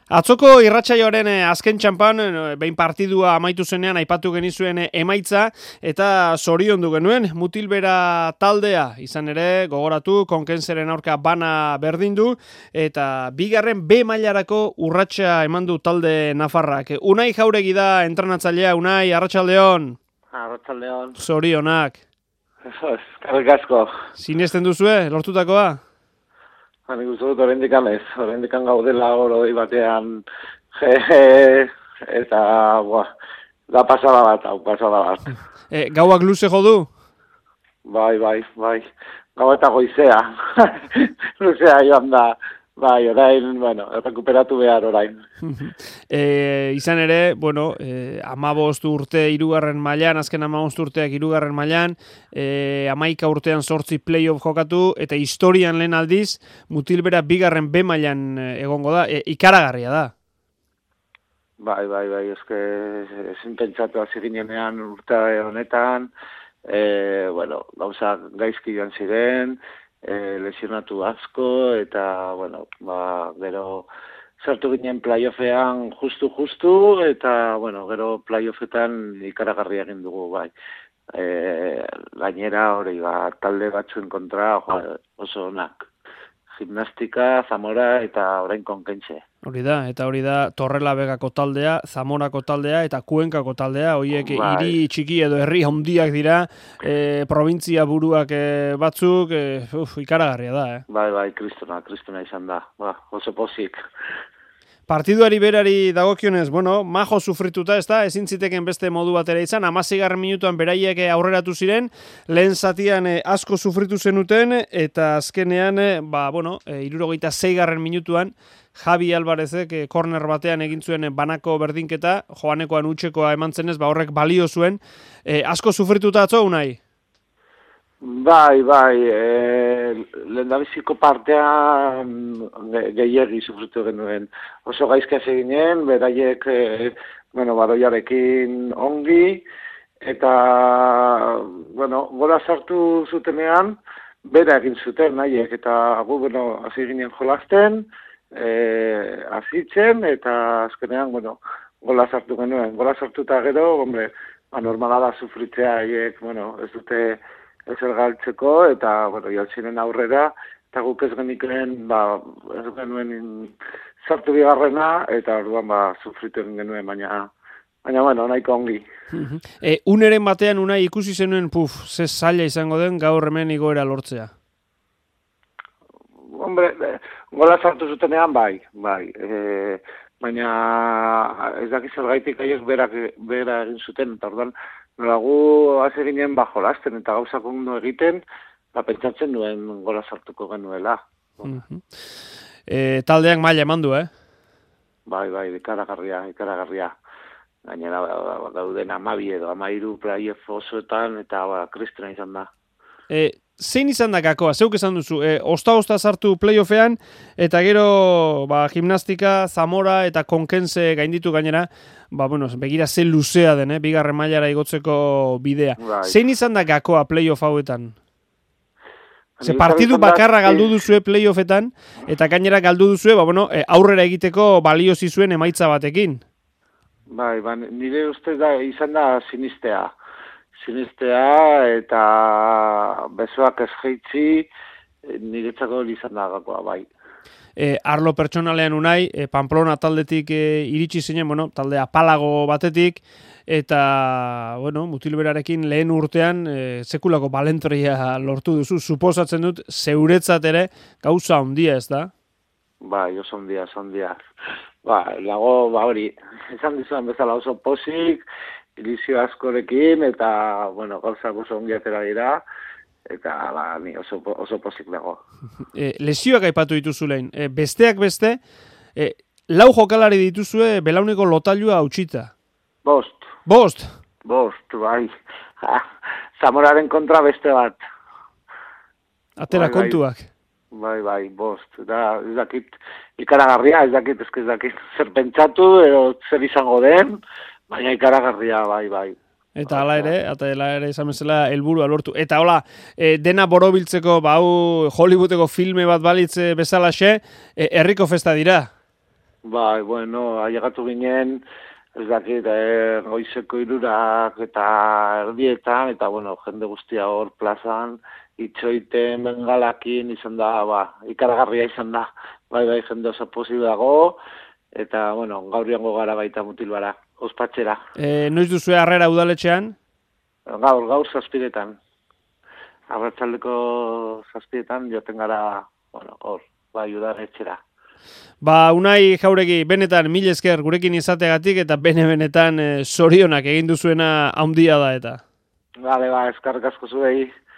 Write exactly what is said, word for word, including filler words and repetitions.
Atzoko irratsaioaren azken txanpan, behin partidua amaitu zenean aipatu genizuen emaitza eta zoriondu genuen Mutilbera taldea. Izan ere, gogoratu, Konkenseren aurka bana berdindu eta bigarren B mailarako urratsa eman du talde nafarrak. Unai Jauregi da entrenatzailea. Unai, arratsaldeon. Arratsaldeon. Zorionak. Eskerrik asko. Sinesten duzue, lortutakoa? Hani guztu dut orendikan ez, orendikan gaudela oroi batean, je, eta, boa, da pasada bat, hau pasada bat. E, gauak luze jo du? Bai, bai, bai, gau eta goizea, luzea joan da, bai, orain, bueno, rekuperatu behar orain. e, izan ere, bueno, e, amabost urte hirugarren mailan, azken amabost urteak hirugarren mailan, e, amaika urtean zortzi playoff jokatu, eta historian lehen aldiz, Mutilbera bigarren B mailan egongo da, e, ikaragarria da. Bai, bai, bai, eske, ezin pentsatu hasi ginenean urte honetan, e, bueno, gauza gaizki joan ziren, E, lesionatu asko, eta, bueno, ba, gero sartu ginen playoffean justu-justu, eta, bueno, gero playoffetan ikaragarri egin dugu, bai. E, gainera, hori, ba, talde batzuen kontra, jo, oso onak. Gimnastika, Zamora eta orain Konkense. Hori da, eta hori da Torrela Begako taldea, Zamorako taldea eta Kuenkako taldea, horiek bai. Hiri txiki edo herri handiak dira, e, provintzia buruak e, batzuk, e, uf, ikaragarria da, eh? Bai, bai, kristona, kristona izan da, ba, oso pozik. Partiduari berari dagokionez, bueno, majo sufrituta, ez da, ezin ziteken beste modu batera izan, hamaseigarren minutuan beraiek aurreratu ziren, lehen zatian eh, asko sufritu zenuten, eta azkenean, eh, ba, bueno, eh, hirurogeita seigarren minutuan, Javi Alvarezek eh, korner batean egin zuen banako berdinketa, joanekoan utxekoa eman zenez, ba, horrek balio zuen, eh, asko sufrituta atzo, Unai? Bai, bai, e, lehendabiziko partean gehiagi sufritu genuen. Oso gaizka eginen, beraiek, e, bueno, baroiarekin ongi, eta, bueno, gola sartu zutenean, bera egin zuten nahiek, eta gu, bueno, hasi ginen jolasten, e, azitzen, eta azkenean, bueno, gola sartu genuen. Gola sartuta gero, hombre, ba, normala da sufritzea, haiek, bueno, ez dute ezer galtzeko, eta, bueno, jaltzinen aurrera, eta guk ez genikeen, ba, ez genuen sartu bigarrena, eta orduan, ba, sufritu genuen, baina, baina, bueno, nahiko ongi. e, uneren batean, Unai, ikusi zenuen, puf, ze zaila izango den gaur hemen igoera lortzea? Hombre, gola sartu zutenean, bai, bai, e, baina ez dakiz zergaitik aiek berak, bera egin zuten, eta orduan, nola gu hasi ginen ba jolasten eta gauzak ondo egiten, ba pentsatzen duen gola sartuko genuela. Uh-huh. E, taldeak maila eman du, eh? Bai, bai, ikaragarria, ikaragarria. Gainera ba, dauden hamabi edo hamahiru playoff osoetan eta ba kristena izan da. E, zein izan da gakoa? Zeuk esan duzu, e, osta-osta sartu playoffean, eta gero ba, gimnastika, Zamora eta Konkense gainditu gainera, ba, bueno, begira ze luzea den, eh? Bigarren mailara igotzeko bidea. Bai. Zein izan da gakoa playoff hauetan? Ze partidu bakarra galdu duzue playoffetan, eta gainera galdu duzue, ba, bueno, aurrera egiteko balio zizuen emaitza batekin. Bai, ba, nire ustez da, izan da sinistea. Sinistea eta besoak ez jeitzi, niretzako izan da gakoa, bai. E, arlo pertsonalean, Unai, e, Pamplona taldetik e, iritsi zinen, bueno, talde apalago batetik, eta, bueno, Mutilberarekin lehen urtean e, sekulako balentria lortu duzu, suposatzen dut, zeuretzat ere gauza handia, ez da? Bai, oso handia, oso handia. Ba, lago, ba hori, esan dizuan bezala oso posik, ilizio askorekin, eta, bueno, gauzak oso ongi atera dira, eta ba, ni oso, oso pozik dago. E, lesioak aipatu dituzu lehen. E, besteak beste, e, lau jokalari dituzue belauneko lotailua hautsita. Bost. Bost? Bost, bai. Ha, Zamoraren kontra beste bat. Atera bai, kontuak. Bai, bai, bost. Da, ez dakit ikaragarria, ez dakit, ez dakit zer pentsatu, edo zer izango den, baina ikaragarria, bai, bai. Eta hala ere, eta hala ere esan bezala helburua lortu. Eta hola, e, dena borobiltzeko, ba, hau Hollywoodeko filme bat balitze bezalaxe, e, herriko festa dira. Bai, bueno, ailegatu ginen, ez dakit, eh, goizeko irurak eta erdietan, eta, bueno, jende guztia hor plazan, itxoiten bengalakin izan da, ba, ikaragarria izan da, bai, bai, jende oso posible dago, eta, bueno, gaur joango gara baita mutilbara, ospatxera. E, noiz duzue harrera udaletxean? Gaur, gaur zazpiretan. Arratsaldeko zazpiretan joten gara, bueno, hor, bai, udaletxera. Ba, Unai Jauregi, benetan mil esker gurekin izateagatik eta bene-benetan e, zorionak egin duzuena handia da eta. Bale, ba, eskarrik asko zuei.